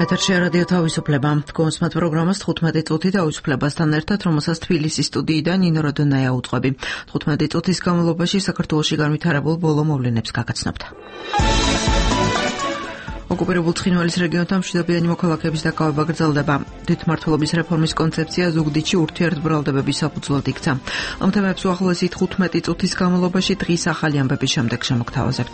ეთერშია რადიო თავისუფლება. Თქვენს პროგრამას 15 წუთი თავისუფლებასთან ერთად, რომელსაც თბილისის სტუდიიდან ნინო როდონაია უძღვები. 15 წუთის განმავლობაში საქართველოში განვითარებულ ბოლო მოვლენებს გაგაცნობთ. ოკუპირებულ ცხინვალის რეგიონთან მშვიდობიანი მოქალაქეების დაკავება გრძელდება. თვითმმართველობის რეფორმის კონცეფცია ზუგდიდში ურთიერთბრალდებების საფუძვლად იქცა. ამ თემებს უახლოესი 15 წუთის განმავლობაში დღის ახალი ამბების შემდეგ შემოგთავაზებთ.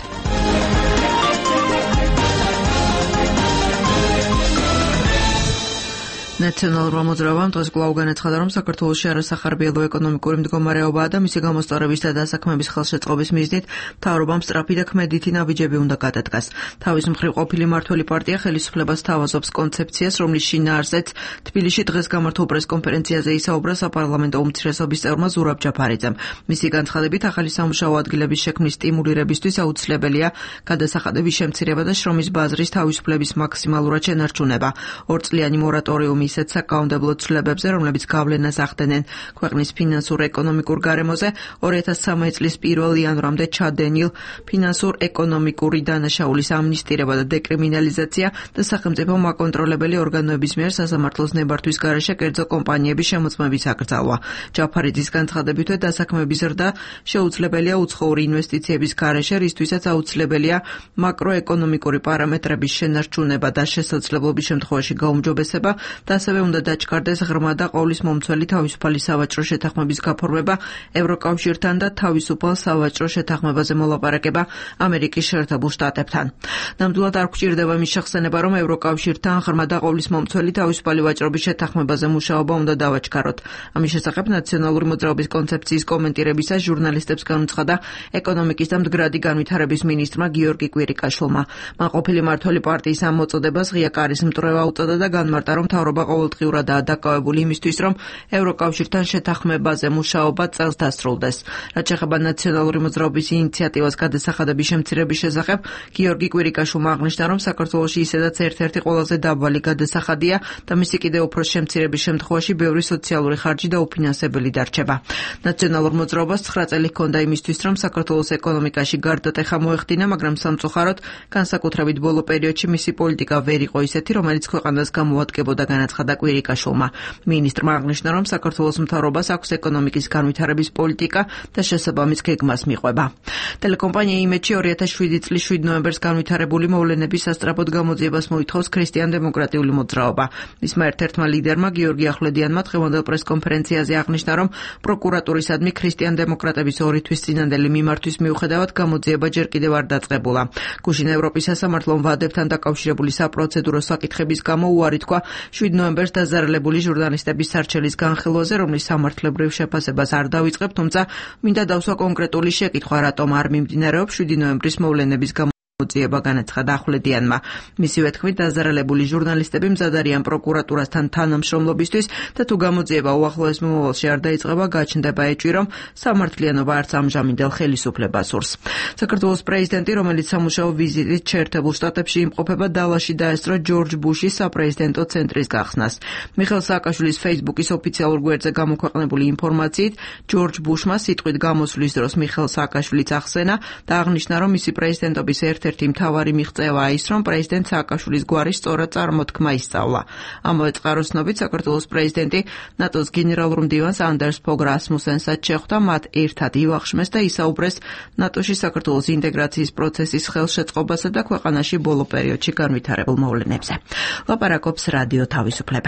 ნაციონალურმა მოძრაობამ დღეს კვლავ განაცხადა, რომ საქართველოში არასახარბიელო ეკონომიკური მდგომარეობაა და მისი გამოსწორების და დასაქმების ხელშეწყობის მიზნით მთავრობამ სწრაფი და ქმედითი ნაბიჯები უნდა გადადგას. თავის მხრივ ყოფილი მმართველი პარტია ხელისუფლებას თავაზობს კონცეფციას, რომლის შინაარსიც თბილისში დღეს გამართულ პრესკონფერენციაზე ისაუბრა საპარლამენტო უმცირესობის წევრმა ზურაბ ჯაფარიძემ. მისი განცხადებით, ახალი სამუშაო ადგილების შექმნის სტიმულირებისთვის აუცილებელია გადასახადების შემცირება და შრომის ბაზრის თავისუფლების მაქსიმალურად შენარჩუნება. ორწლიანი მორატორიუმი ისეთ საკანონმდებლო ცვლილებებზე, რომლებიც გავლენას ახდენენ ქვეყნის ფინანსურ-ეკონომიკურ გარემოზე, 2013 წლის 1 იანვრამდე ჩადენილ ფინანსურ-ეკონომიკური დანაშაულის ამნისტირება და დეკრიმინალიზაცია და სახელმწიფო მაკონტროლებელი ორგანოების მიერ სასამართლოს ნებართვის გარეშე კერძო კომპანიების შემოწმების აკრძალვა. ჯაფარიძის განცხადებითვე დასაქმების ზრდა შეუძლებელია უცხოური ინვესტიციების გარეშე, რისთვისაც აუცილებელია მაკროეკონომიკური პარამეტრების შენარჩუნება და შესაძლებლობის შემთხვევაში გაუმჯობესება და ასევე უნდა დაჩქარდეს ღრმა და ყოვლის მომცველი თავისუფალი სავაჭრო შეთანხმების გაფორმება ევროკავშირთან და თავისუფალ სავაჭრო შეთანხმებაზე მოლაპარაკება ამერიკის შეერთებულ შტატებთან. ნამდვილად არ გვჭირდება მის შეხსენება, რომ ევროკავშირთან ღრმა და ყოვლის მომცველი თავისუფალი ვაჭრობის შეთანხმებაზე მუშაობა უნდა დავაჩქაროთ. ამის შესახებ ნაციონალური მოძრაობის კონცეფციის კომენტირებისას ჟურნალისტებს განუცხადა ეკონომიკის და მდგრადი განვითარების მინისტრმა გიორგი კვირიკაშვილმა. მან ყოფილი მმართველი პარტიის ამ მოწოდებას ღია კარის მტრევა უწოდა და განმარტა, რომ მთავრობა ყოველდღიურადაა დაკავებული იმისთვის, რომ ევროკავშირთან შეთანხმებაზე მუშაობა წელს დასრულდეს. რაც შეეხება ნაციონალური მოძრაობის ინიციატივას გადასახადების შემცირების შესახებ, გიორგი კვირიკაშვილმა აღნიშნა, რომ საქართველოში ისედაც ერთ-ერთი ყველაზე დაბალი გადასახადია და მისი კიდევ უფრო შემცირების შემთხვევაში ბევრი სოციალური ხარჯი და უფინანსებელი დარჩება. ნაციონალურ მოძრაობას 9 წელი ჰქონდა იმისთვის, რომ საქართველოს ეკონომიკაში გარდატეხა მოეხდინა, მაგრამ სამწუხაროდ, განსაკუთრებით ბოლო პერიოდში მისი პოლიტიკა ვერ იყო ისეთი, რომელიც ქვეყანას გამოუადგებოდა, განაცხადა კვირიკაშვილმა. მინისტრმა აღნიშნა, რომ საქართველოს მთავრობას აქვს ეკონომიკის განვითარების პოლიტიკა და შესაბამის გეგმას მიყვება. ტელეკომპანია იმედში 2007 წლის 7 ნოემბერს განვითარებული მოვლენების სასწრაფოდ გამოძიებას მოითხოვს ქრისტიან-დემოკრატიული მოძრაობა. მისმა ერთ-ერთმა ლიდერმა გიორგი ახვლედიანმა დღევანდელ პრესკონფერენციაზე აღნიშნა, რომ პროკურატურისადმი ქრისტიან-დემოკრატების 2 თვის წინანდელი მიმართვის მიუხედავად გამოძიება ჯერ კიდევ არ დაწყებულა. გუშინ ევროპის სასამართლომ ვადებთან დაკავშირებული საპროცედურო საკითხების გამო უარი თქვა 7 ნოემბერს დაზარალებული ჟურნალისტების სარჩელის განხილვაზე, რომლის სამართლებრივ შეფასებას არ დავიწყებ, თუმცა მინდა დავსვა კონკრეტული შეკითხვა, რატომ არ მიმდინარეობს 7 ნოემბრის მოვლენების გამოძიება, განაცხადა ახვლედიანმა. მისივე თქმით, დაზარალებული ჟურნალისტები მზად არიან პროკურატურასთან თანამშრომლობისთვის და თუ გამოძიება უახლოეს მომავალში არ დაიწყება, გაჩნდება ეჭვი, რომ სამართლიანობა არც ამჟამინდელ ხელისუფლებას სურს. საქართველოს პრეზიდენტი, რომელიც სამუშაო ვიზიტით შეერთებულ შტატებში იმყოფება, დალაში დაესწრო ჯორჯ ბუშის საპრეზიდენტო ცენტრის გახსნას. მიხეილ სააკაშვილის Facebook-ის ოფიციალურ გვერდზე გამოქვეყნებული ინფორმაციით, ჯორჯ ბუშმა სიტყვით გამოსვლის დროს მიხეილ სააკაშვილიც ახსენა და აღნიშნა, რომ მისი პრეზიდენტობის ერთ-ერთი მთავარი მიღწევაა ის, რომ პრეზიდენტ სააკაშვილის გვარი სწორად წარმოთქმა ისწავლა. ამავე წყაროს ცნობით, საქართველოს პრეზიდენტი ნატოს გენერალურ მდივანს ანდერს ფოგ რასმუსენსაც შეხვდა, მათ ერთად ივახშმეს და ისაუბრეს ნატოში საქართველოს ინტეგრაციის პროცესის ხელშეწყობასა და ქვეყანაში ბოლო პერიოდში განვითარებულ მოვლენებზე. ლაპარაკობს რადიო თავისუფლება.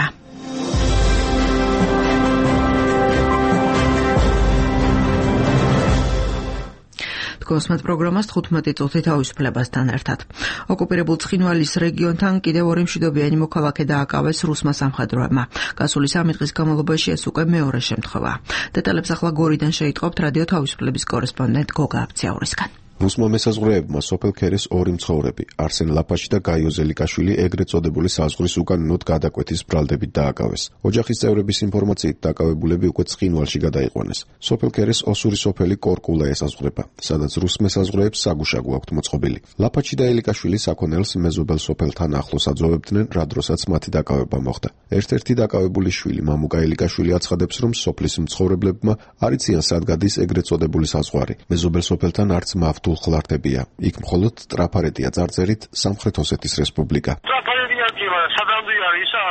გოსმეთ პროგრამას 15 წუთი თავისუფლებასთან ერთად. ოკუპირებულ ცხინვალის რეგიონთან კიდევ 2 მშვიდობიანი მოქალაქე დააკავეს რუსმა სამხედროებმა. გასული 3 დღის განმავლობაში ეს უკვე მეორე შემთხვევაა. დეტალებს ახლა გორიდან შეიტყობთ რადიო თავისუფლების კორესპონდენტ გოგა აბციაურისგან. რუსმა მესაზღვრეებმა სოფელ ქერის 2 მცხოვრები, არსენ ლაფაში და გაიო ზელიკაშვილი ეგრეთ წოდებული საზღვრის უკანონოდ გადაკვეთის ბრალდებით დააკავეს. ოჯახის წევრების ინფორმაციით დაკავებულები უკვე ცხინვალში გადაიყვანეს. სოფელ ქერის ოსური სოფელი კორკულა ესაზღვრება, სადაც რუს მესაზღვრეებს საგუშაგო აქვთ მოწყობილი. ლაფაში და ელიკაშვილი საქონელს მეზობელ სოფელთან ახლოს აძოვებდნენ, რა დროსაც მათი დაკავება მოხდა. ერთ-ერთი დაკავებული შვილი, მამუკა ელიკაშვილი აცხადებს, რომ სოფლის მცხოვრებლებმა არ იციან სად გადის ეგრეთ წოდებული საზღვარი. მეზობელ სოფელთან არც მავთ ხლართებია. იქ მხოლოდ ტრაფარეტია წარწერით სამხრეთ ოსეთის რესპუბლიკა. ტრაფარეტია სადამ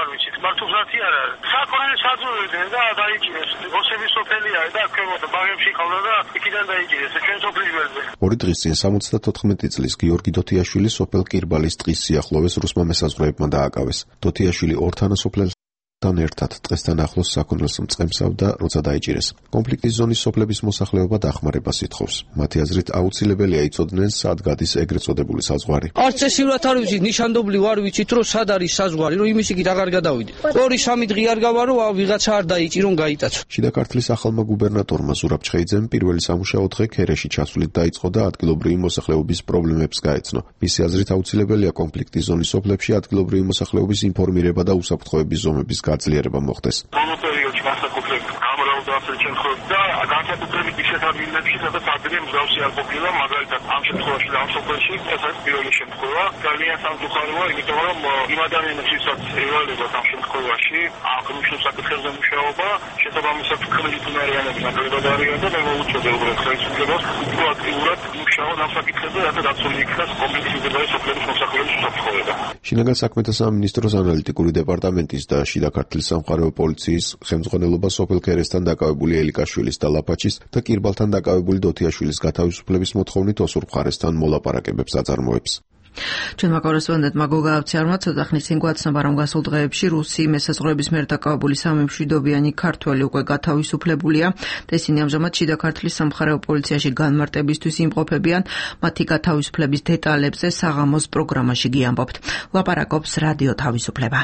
არ ვიცით, მართლობზათი არ არის. საკონელი საძულედნენ და დაიჭირეს. ოსების სოფელია და ქვემოთ ბაღებში ყავდა და იქიდან დაიჭირეს. ჩვენ სოფლის გვერდზე. 2 დღის წინ 74 წლის გიორგი დოთიაშვილი სოფელ კირბალის ტყის სიახლოვეს რუსმა მესაზღვრეებმა დააკავეს. დოთიაშვილი ორ თანასოფლელთან ერთად დღესთან ახლოს საქონელს მწყემსავდა, როცა დაიჭირეს. კონფლიქტის ზონის სოფლების მოსახლეობა დახმარებას ითხოვს. მათი აზრით აუცილებელია იცოდნენ, სად გადის ეგრეთ წოდებული საზღვარი. არც წესივრად არ ვიცით, ნიშანდობლივ არ ვიცით, რომ სად არის საზღვარი, რომ იმის იქით აღარ გადავიდე. 2-3 დღე არ გავა, რომ ვიღაცა არ დაიჭირონ, გაიტაცო. შიდა ქართლის ახალმა გუბერნატორმა ზურაბ ჩხეიძემ პირველი სამუშაო დღე ქერეში ჩასვლით დაიწყო და ადგილობრივი მოსახლეობის პრობლემებს გაეცნო. მისი აზრით აუცილებელია კონფლიქტის ზონის სოფლებში ადგილობრივი მოსახლეობის ინფორმირება და უსაფრთხოების ზომების გაძლიერება მოხდეს. ბოლო პერიოდში განსაკუთრებით გამრავლდა ასე შემთხვევები და განსაკუთრებით ისეთ ადგილებში, სადაც ადრე მსგავსი არ ყოფილა, მაგალითად ამ შემთხვევაში და ამ სოფელში ეს არის პირველი შემთხვევა. ძალიან სამწუხაროა, იმიტომ რომ იმ ადამიანებს, ვისაც ევალებათ ამ შემთხვევაში, აღნიშნულ საკითხებზე მუშაობა, შესაბამისად კრედიტუნარიანები ნაკლებად არიან და მე მოუწოდე უბრალოდ ხელისუფლებას უფრო აქტიურად მუშაობ ამ საკითხებზე, რათა დაცული იქნას კონფლიქტიზებული სოფლების მოსახლეობის უსაფრთხოება. შინაგან საქმეთა სამინისტროს ანალიტიკური დეპარტამენტის და შიდა ქართლის სამხარეო პოლიციის ხელმძღვანელობა სოფელ ქერესთან დაკავებული ელიკაშვილის და ლაფაჩის და კირბალთან დაკავებული დოთიაშვილის გათავისუფლების მოთხოვნით osur მხარესთან მოლაპარაკებებს აწარმოებს. ჩვენმა კორესპონდენტმა გოგა აბციარმა ცოტა ხნის წინ გვაცნობა, რომ გასულ დღეებში რუსი მესაზღვრების მიერ დაკავებული 3 მშვიდობიანი ქართველი უკვე გათავისუფლებულია და ისინი ამჟამად შიდა ქართლის სამხარეო პოლიციაში განმარტებისთვის იმყოფებიან. მათი გათავისუფლების დეტალებზე საღამოს პროგრამაში გიამბობთ. ლაპარაკობს რადიო თავისუფლება.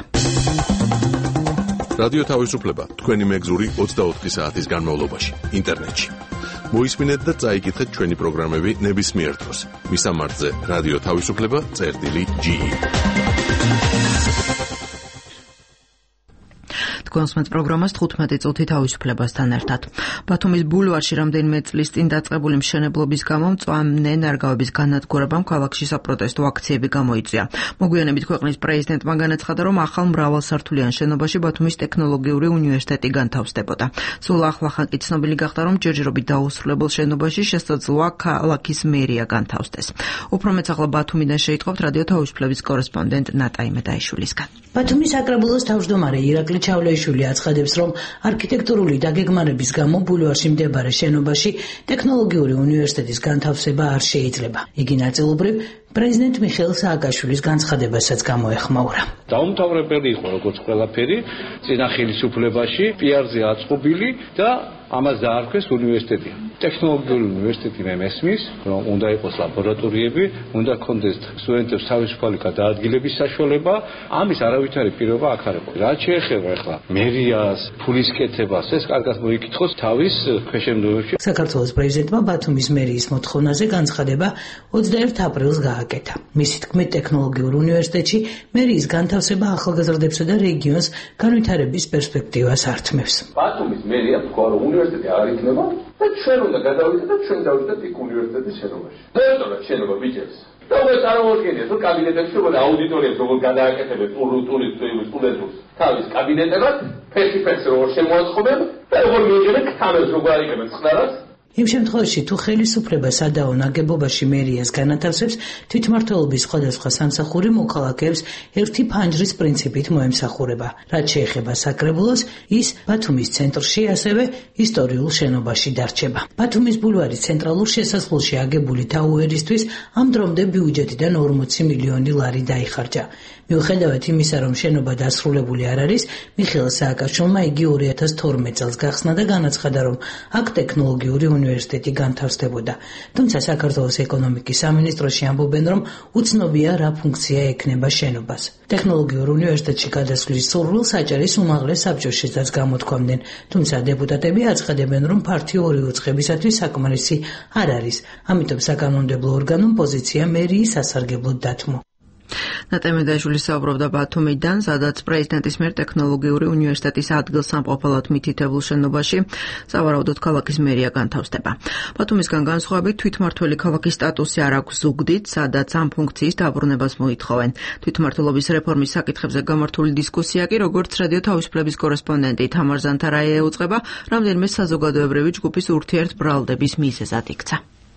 რადიო თავისუფლება თქვენი მეგზური 24 საათის განმავლობაში ინტერნეტში. მოისმინეთ და წაიკითხეთ ჩვენი პროგრამები ნებისმიერ დროს. მისამართზე რადიო თავისუფლება.ge. გონსმეთ პროგრამას 15 წუთი თავისუფლებასთან ერთად. ბათუმის ბულვარში რამდენიმე წლის წინ დაწყებული მშენებლობის გამო მწვანე ნარგავების განადგურებამ ქალაქში საპროტესტო აქციები გამოიწვია. მოგვიანებით ქვეყნის პრეზიდენტმა განაცხადა, რომ ახალ მრავალსართულიან შენობაში ბათუმის ტექნოლოგიური უნივერსიტეტი განთავსდებოდა. სულ ახლახან კი ცნობილი გახდა, რომ ჯერჯერობით დაუსრულებელ შენობაში შესაძლოა ქალაქის მერია განთავსდეს. უფრო მეც ახლა ბათუმიდან შეიტყობთ რადიო თავისუფლების კორესპონდენტ ნატაი მედაიშვილისგან. ბათუმის საკრებულოს თავმჯდომარე ირაკლი ჩავლეიშვილი აცხადებს, რომ არქიტექტურული დაგეგმარების გამო ბულვარში მდებარე შენობაში ტექნოლოგიური უნივერსიტეტის განთავსება არ შეიძლება. იგი ნაწილობრივ პრეზიდენტ მიხეილ სააკაშვილის განცხადებასაც გამოეხმაურა. დაუმთავრებელი იყო როგორც ყველაფერი წინა ხელისუფლებაში, პიარზე აწყობილი და ამას დაარქვეს უნივერსიტეტი. ტექნოლოგიური უნივერსიტეტი მე მესმის, რომ უნდა იყოს ლაბორატორიები, უნდა ქონდეს სტუდენტებს თავისუფალი გადაადგილების საშუალება, ამის არავითარი პირობა აქ არ იყო. რაც შეეხება ახლა მერიას, ფულის კეთებას, ეს კარგად მოიკითხოს თავის ქვეშევრდომებში. საქართველოს პრეზიდენტმა ბათუმის მერიის მოთხოვნაზე განცხადება 21 აპრილს გააკეთა. მისი თქმით, ტექნოლოგიურ უნივერსიტეტში მერიის განთავსება ახალგაზრდებსა და რეგიონს განვითარების პერსპექტივას ართმევს. ბათუმის მერია თქვა, რომ უნივერსიტეტი არ იქნება და ჩვენ უნდა გადავიდეთ და ჩვენ დავიდეთ იქ უნივერსიტეტის შენობაში. დოქტორად შენობა ბიჭებს. და მე წარმოვიდგენთ, რომ კაბინეტებში უნდა აუდიტორიებს როგორ გადააკეთებენ სტუდენტებს თავის კაბინეტებად, ფეში-ფეში როგორ შემოაწყობენ და როგორ მიიღებენ კამერას როგორ აიღებენ წყნარას. იმ შემთხვევაში, თუ ხელისუფლება სადაო ნაგებობაში მერიას განათავსებს, თვითმმართველობის სხვადასხვა სამსახური მოქალაქეებს ერთი ფანჯრის პრინციპით მოემსახურება. რაც შეეხება საკრებულოს, ის ბათუმის ცენტრში, ასევე ისტორიულ შენობაში დარჩება. ბათუმის ბულვარის ცენტრალურ შესასვლელში აგებული თაუერისთვის ამ დრომდე ბიუჯეტიდან 40 მილიონი ლარი დაიხარჯა. მიუხედავად იმისა, რომ შენობა დასრულებული არ არის, მიხეილ სააკაშვილმა იგი 2012 წელს გახსნა და განაცხადა, რომ აქ ტექნოლოგიური უნივერსიტეტი განთავსდებოდა. თუმცა საქართველოს ეკონომიკის სამინისტროში ამბობენ, რომ უცნობია რა ფუნქცია ექნება შენობას. ტექნოლოგიურ უნივერსიტეტში გადასვლის სურვილს საჭირის უმაღლეს საბჭოშიც გამოთქვამდნენ, თუმცა დეპუტატები აცხადებენ, რომ ფართი ორი უცხებისათვის საკმარისი არ არის. ამიტომ საკანონმდებლო ორგანომ პოზიცია მერიის სასარგებლოდ დათმო. ნატაი მედაიშვილი საუბრობდა ბათუმიდან, სადაც პრეზიდენტის მიერ ტექნოლოგიური უნივერსიტეტის ადგილსამყოფელად მითითებულ შენობაში სავარაუდოდ ქალაქის მერია განთავსდება. ბათუმისგან განსხვავებით თვითმმართველი ქალაქის სტატუსი არ აქვს ზუგდიდ, სადაც ამ ფუნქციის დაბრუნებას მოითხოვენ. თვითმმართველობის რეფორმის საკითხებზე გამართული დისკუსია კი, როგორც რადიო თავისუფლების კორესპონდენტი თამარ ზანთარაია ეუწყება, რამდენიმე საზოგადოებრივი ჯგუფის ურთიერთბრალდების მიზეზად იქცა.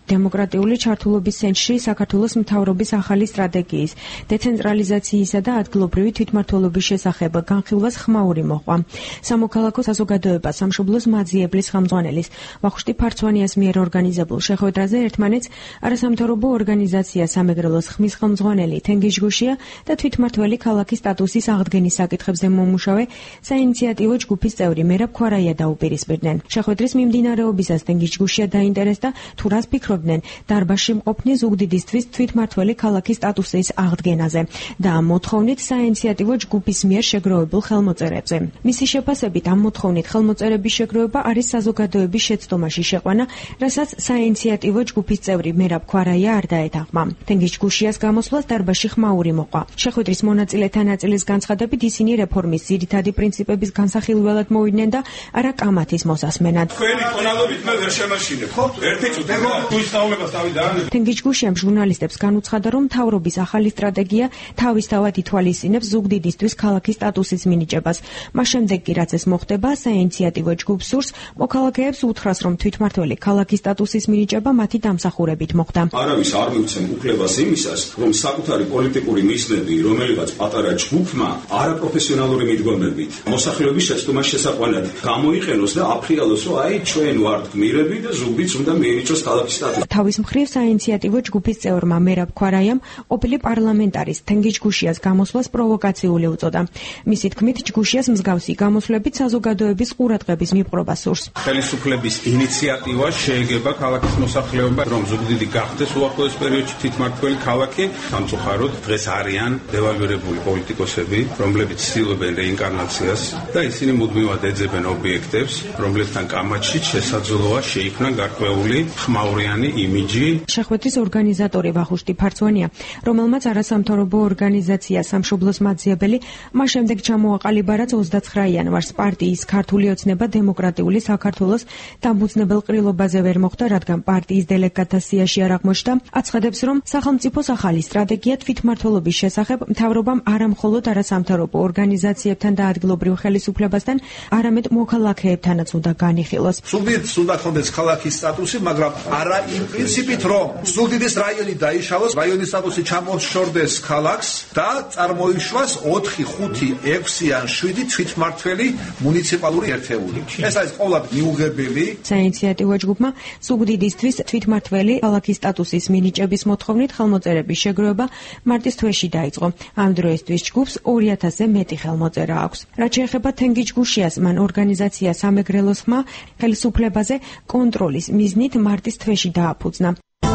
დემოკრატიული ჩართულობის ცენტრში საქართველოს მთავრობის ახალი სტრატეგიის, დეცენტრალიზაციისა და ადგილობრივი თვითმმართველობის შესახებ განხილვას ხმაური მოჰყვა. სამოქალაქო საზოგადოება სამშობლოს მაძიებლის ხელმძღვანელის ვახუშტი ფარცვანიას მიერ ორგანიზებულ შეხვედრაზე ერთმანეთს არასამთავრობო ორგანიზაცია სამეგრელოს ხმის ხელმძღვანელი თენგიზ გუშია და თვითმმართველი ქალაქის სტატუსის აღდგენის საკითხებზე მომუშავე საინიციატივო ჯგუფის წევრი მერაბ ქვარაია დაუპირისპირდნენ. შეხვედრის მიმდინარეობისას თენგიზ გუშია დაინტერესდა თუ რას ფიქრობდნენ დარბაზში მყოფნი ზუგდიდისთვის თვითმმართველი ქალაქის სტატუსის აღდგენაზე და მოთხოვნით საინიციატივო ჯგუფის მიერ შეგროვებულ ხელმოწერებზე. მისი შეფასებით ამ მოთხოვნით ხელმოწერების შეგროვება არის საზოგადოების შეცდომაში შეყვანა, რასაც საინიციატივო ჯგუფის წევრი მერაბ ქვარაია არ დაეთანხმა. თენგიზ გუშიას გამოსვლას დარბაზში ხმაური მოყვა. შეხვედრის მონაწილეთა ნაწილის განცხადებით ისინი რეფორმის ძირითადი პრინციპების განსახილველად მოვიდნენ და არა კამათის მოსასმენად. თქვენი ტონალობით მე ვერ შემაშინებ, ხო? ერთი წუთი თუ ისწავლებას დავიდან. თენგიზ გუშიამ ჟურნალისტებს განუცხადა, რომ მთავრობის ახალი სტრატეგია თავისთავად ითვალისწინებს ზუგდიდისთვის ქალაქის სტატუსის მინიჭებას. მას შემდეგ კი რაც ეს მოხდება, საინიციატივო ჯგუფს სურს მოქალაქეებს უთხრას, რომ თვითმმართველი ქალაქის სტატუსის მინიჭება მათი დამსახურებით მოხდა. არავის არ მივცემ უფლებას იმისას, რომ საკუთარი პოლიტიკური მიზნები, რომელიღაც პატარა ჯგუფმა არაპროფესიონალური მიდგომებით მოსახლეობის შეცდომას შესაყვანად გამოიყენოს და აფრიალოს, რომ აი ჩვენ ვართ გმირები და ზუგდიდს უნდა მიენიჭოს ქალაქის სტატუსი. თავის მხრივ საინიციატივო ჯგუფის წევრმა მერაბ ქვარაიამ ყოფილი პარლამენტარის თენგიზ გუშიას გამოსვლას პროვოკაციული უწოდა. მისი თქმით, ჯგუშიას მსგავსი გამოსვლებით საზოგადოების ყურადღების მიპყრობა სურს. ხელისუფლების ინიციატივა შეეგება ქალაქის მოსახლეობა, რომ ზუგდიდი გახდეს უახლოეს პერიოდში თვითმმართველი ქალაქი. სამწუხაროდ დღეს არიან დევალვირებული პოლიტიკოსები, რომლებიც ცდილობენ რეინკარნაციას და ისინი მუდმივად ეძებენ ობიექტებს, რომლებთან კამათში შესაძლოა შეიქმნა გარკვეული ხმაურიანი იმიჯი. შეხვედრის ორგანიზატორი ვახუშტი ფარცვანია, რომელმაც არასამთავრობო ორგანიზაცია სამშობლოს მაძიებელი, მას შემდეგ ჩამოაყალიბა, რაც 29 იანვარს პარტიის ქართული ოცნება დემოკრატიული საქართველოს დამფუძნებელ ყრილობაზე ვერ მოხვდა, რადგან პარტიის დელეგატთა სიაში არ აღმოჩნდა. აცხადებს, რომ სახელმწიფოს ახალი სტრატეგია თვითმმართველობის შესახებ მთავრობამ არა მხოლოდ არასამთავრობო ორგანიზაციებთან და ადგილობრივ ხელისუფლებასთან, არამედ მოქალაქეებთანაც უნდა განიხილოს. ზუგდიდს უნდა ქონდეს ქალაქის სტატუსი, მაგრამ არა იმ პრინციპით, რომ ზუგდიდის რაიონი დაიშალოს, რაიონის სტატუსი ჩამოშორდეს ქალაქს და წარმოიშვას 4, 5, 6 ან 7 თვითმმართველი მუნიციპალური ერთეული. ეს არის ყოველად მიუღებელი. საინიციატივო ჯგუფმა ზუგდიდისთვის თვითმმართველი ქალაქის სტატუსის მინიჭების მოთხოვნით ხელმოწერების შეგროვება მარტის თვეში დაიწყო. ამ დროისთვის ჯგუფს 2000-ზე მეტი ხელმოწერა აქვს. რაც შეეხება თენგიზ გუშიას, მან ორგანიზაცია სამეგრელოს ხმა ხელისუფლებაზე კონტროლის მიზნით მარტის თვეში დააფუძნა.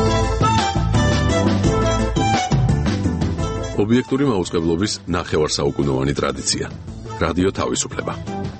ობიექტური მაუწყებლობის ნახევარსაუკუნოვანი ტრადიცია. რადიო თავისუფლება.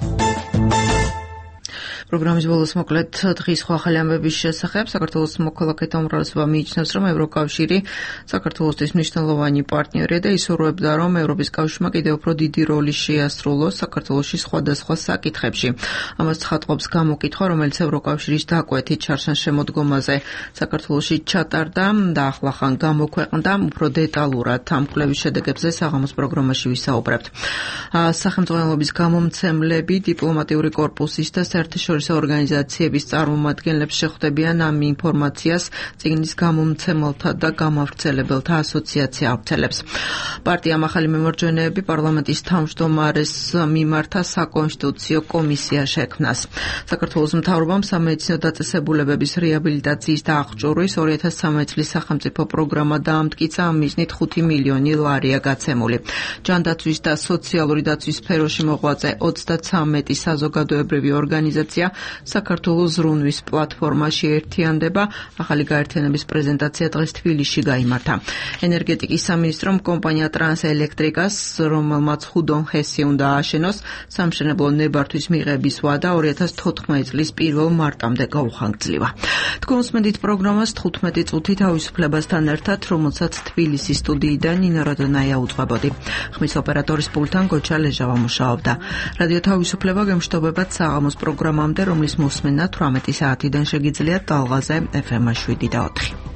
პროგრამის ბოლოს მოკლედ დღის სხვა ახალი ამბების შესახებ. საქართველოს მოქალაქეთა უმრავლესობა მიიჩნევს, რომ ევროკავშირი საქართველოსთვის მნიშვნელოვანი პარტნიორია და ისურვებდა, რომ ევროპის კავშირმა კიდევ უფრო დიდი როლი შეასრულოს საქართველოში სხვადასხვა საკითხებში. ამას ცხადყოფს გამოკითხვა, რომელიც ევროკავშირის დაკვეთით შარშან-შემოდგომაზე საქართველოში ჩატარდა და ახლახან გამოქვეყნდა. უფრო დეტალურად ამ კვლევის შედეგებზე საღამოს პროგრამაში ვისაუბრებთ. სახელმწიფოების გამომცემლები, დიპლომატიური კორპუსის და საერთაშორისო ორგანიზაციების წარმომადგენლებს შეხვდებიან ამ ინფორმაციას წიგნის გამომცემელთა და გამავრცელებელთა ასოციაცია ავრცელებს. პარტიამ ახალი მემარჯვენეები პარლამენტის თავმჯდომარეს მიმართა საკონსტიტუციო კომისია შექმნას. საქართველოს მთავრობამ სამედიცინო დაწესებულებების რეაბილიტაციის და აღჭურვის 2013 წლის სახელმწიფო პროგრამა დაამტკიცა, ამ მიზნით 5 მილიონი ლარია გაცემული. ჯანდაცვის და სოციალური დაცვის სფეროში მოღვაწე 33 საზოგადოებრივი ორგანიზაცია საქართველოს ზრუნვის პლატფორმაში ერთიანდება. ახალი გაერთიანების პრეზენტაცია დღეს თბილისში გაიმართა. ენერგეტიკის სამინისტრომ კომპანია ტრანსელექტრიკას, რომელმაც ხუდონ ჰესი უნდა ააშენოს, სამშენებლო ნებართვის მიღების ვადა 2014 წლის 1 მარტამდე გაუხანგრძლива. თქვენ უსმენთ პროგრამას 15 წუთი თავისუფლებასთან ერთად, რომელსაც თბილისის სტუდიიდან ნინა როდონაია უძღვებოდი. ხმის ოპერატორის პულტთან გოჩა ლეჟავა მუშაობდა. რადიო თავისუფლება გემშვიდობებათ საღამოს პროგრამამდე, რომლის მოსმენა 18 საათიდან შეგიძლიათ ტალღაზე FM 7 და 4.